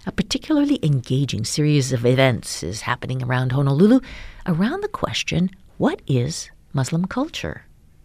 A particularly engaging series of events is happening around Honolulu around the question, what is Muslim culture?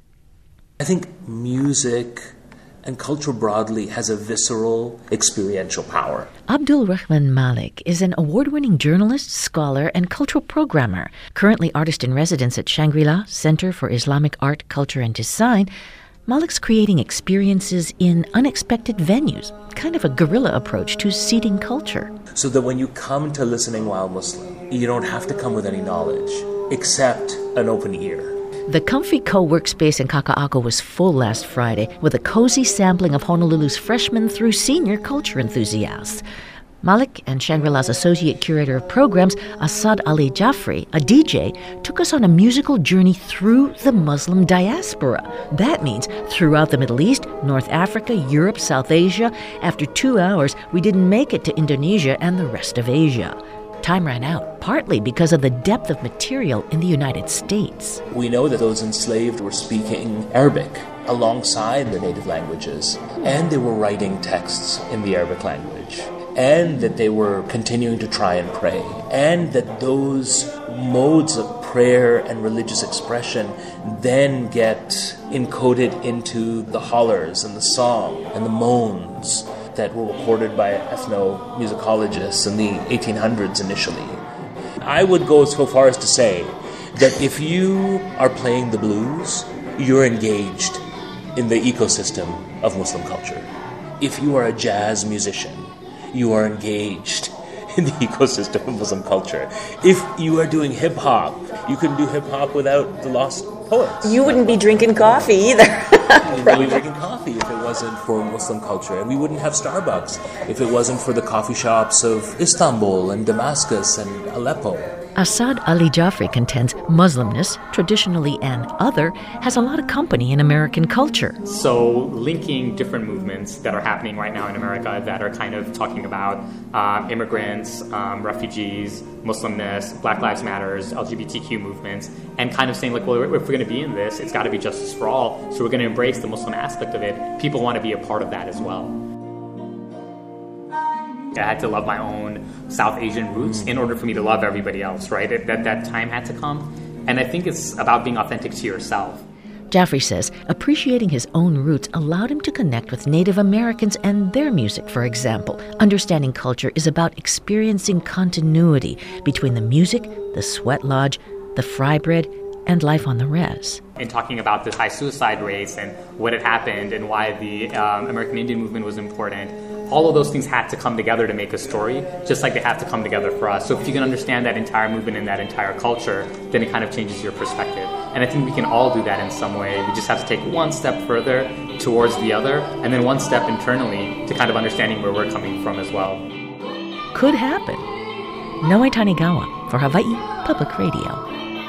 I think music and culture broadly has a visceral, experiential power. Abdul Rahman Malik is an award-winning journalist, scholar, and cultural programmer, currently artist-in-residence at Shangri-La Center for Islamic Art, Culture, and Design. Malik's creating experiences in unexpected venues, kind of a guerrilla approach to seeding culture. So that when you come to Listening While Muslim, you don't have to come with any knowledge, except an open ear. The comfy co-workspace in Kaka'ako was full last Friday with a cozy sampling of Honolulu's freshman through senior culture enthusiasts. Malik and Shangri-La's Associate Curator of Programs, Asad Ali Jafri, a DJ, took us on a musical journey through the Muslim diaspora. That means throughout the Middle East, North Africa, Europe, South Asia. After 2 hours, we didn't make it to Indonesia and the rest of Asia. Time ran out, partly because of the depth of material in the United States. We know that those enslaved were speaking Arabic alongside the native languages, and they were writing texts in the Arabic language, and that they were continuing to try and pray, and that those modes of prayer and religious expression then get encoded into the hollers and the song and the moans that were recorded by ethnomusicologists in the 1800s initially. I would go so far as to say that if you are playing the blues, you're engaged in the ecosystem of Muslim culture. If you are a jazz musician, you are engaged in the ecosystem of Muslim culture. If you are doing hip-hop, you couldn't do hip-hop without the lost poets. You wouldn't be drinking coffee either. We wouldn't be drinking coffee if it wasn't for Muslim culture. And we wouldn't have Starbucks if it wasn't for the coffee shops of Istanbul and Damascus and Aleppo. Asad Ali Jafri contends Muslimness, traditionally an other, has a lot of company in American culture. So linking different movements that are happening right now in America that are kind of talking about immigrants, refugees, Muslimness, Black Lives Matters, LGBTQ movements, and kind of saying like, well, if we're going to be in this, it's got to be justice for all, so we're going to embrace the Muslim aspect of it. People want to be a part of that as well. I had to love my own South Asian roots in order for me to love everybody else, right? That time had to come. And I think it's about being authentic to yourself. Jafri says appreciating his own roots allowed him to connect with Native Americans and their music, for example. Understanding culture is about experiencing continuity between the music, the sweat lodge, the fry bread, and life on the res. In talking about the high suicide rates and what had happened and why the American Indian movement was important, all of those things had to come together to make a story, just like they have to come together for us. So if you can understand that entire movement and that entire culture, then it kind of changes your perspective. And I think we can all do that in some way. We just have to take one step further towards the other, and then one step internally to kind of understanding where we're coming from as well. Could happen. Noe Tanigawa for Hawaii Public Radio.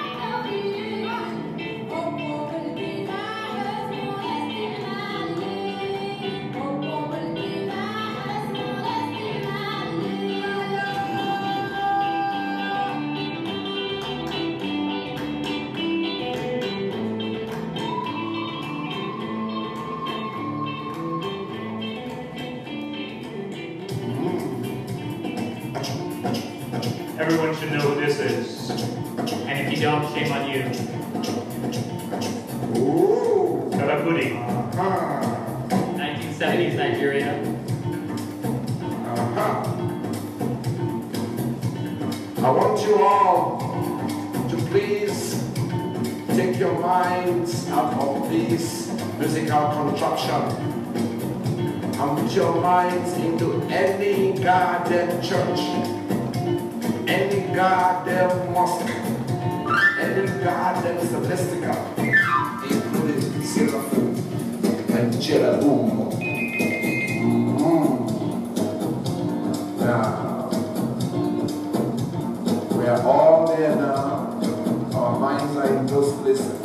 Everyone should know who this is. And if you don't, shame on you. Karapudi. 1970s Nigeria. I want you all to please take your minds out of this musical contraption and put your minds into any garden church, any goddamn mosque, any goddamn celestial, including Seraphim and Cherubim. Now, we are all there now. Our minds are in those places.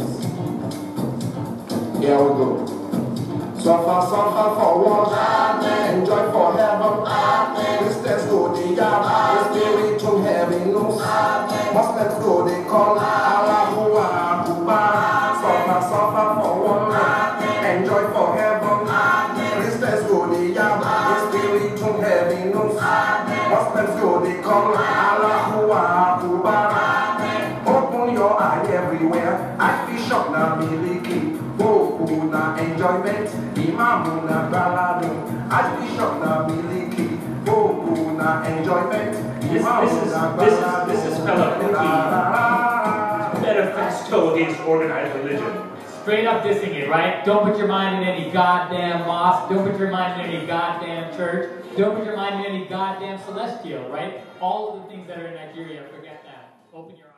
Here we go. Suffer for what? Enjoy for heaven. Christians go the yard. Spirit from heaven knows. Muslims go they call. Allahu Akbar. Suffer for what? Enjoy for heaven. Christians go the yard. Spirit from heaven knows. Muslims go, they call Allahu Akbar. Open your eye everywhere. Archbishop na miliki. Boku na enjoyment. Imamu na baladu. Archbishop na miliki. Boku na enjoyment. Imamu na baladu. This is Fela Kuti. Manifesto against organized religion. Straight up dissing it, right? Don't put your mind in any goddamn mosque. Don't put your mind in any goddamn church. Don't put your mind in any goddamn celestial, right? All of the things that are in Nigeria, forget that. Open your